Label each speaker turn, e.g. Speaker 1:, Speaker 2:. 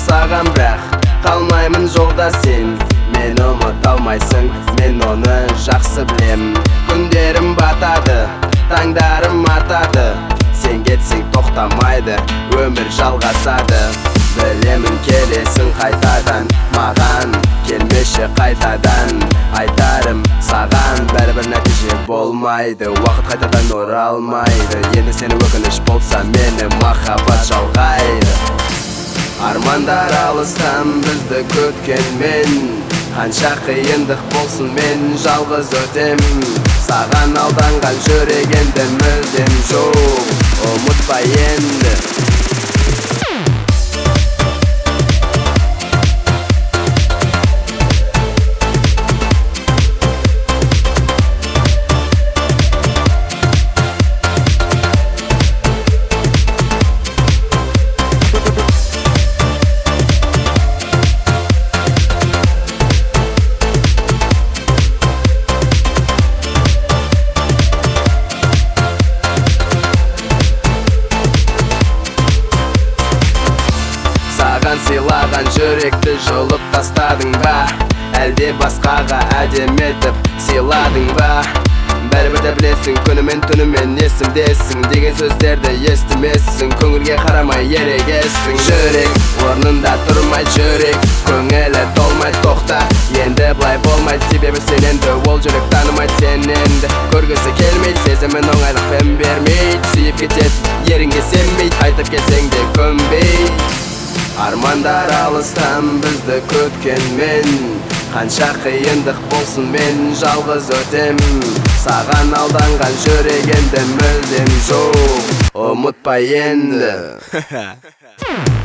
Speaker 1: саған, бірақ қалмаймын жолда сен. Мен ұмыта алмайсың, мен оны жақсы білем. Күндерім батады, таңдарым атады. Сен кетсең тоқтамайды, өмір жалғасады. Білемін келесің қайтадан, маған келмеші қайтадан. Айтарым саған бәрібір нәтиже болмайды, уақыт қайтадан оралмайды. Енді сені өкініш болса, мені махаббат жалғайды. Армандар алыстан бізді күткенмен, қанша қиындық болсын мен жалғыз өтем. Саған алданған жүрек енді мүлдем жоқ, ұмытпа енді. Сыйлаған жүректі жұлып тастадың ба? Әлде басқаға әдем етіп сыйладың ба? Бәрібір де білесің, күнімен түнімен есімдесің деген сөздерді естімессің, көңілге қарамай ерегесің. Жүрек орнында тұрмай, жүрек көңілі толмай, тоқта. Енді бұлай болмайды, себебі сен енді ол жүрек танымайды сен енді. Көргісі келмейді, сезімін оңайлықпен бермейді, сүйіп кетеді, ерінге сенбейді, айтып келсең де көнбейді. Армандар алыстан бізді күткенмен, қанша қиындық болсын мен жалғыз өтем. Саған алданған жүрек енді мүлдем жоқ, ұмытпа енді.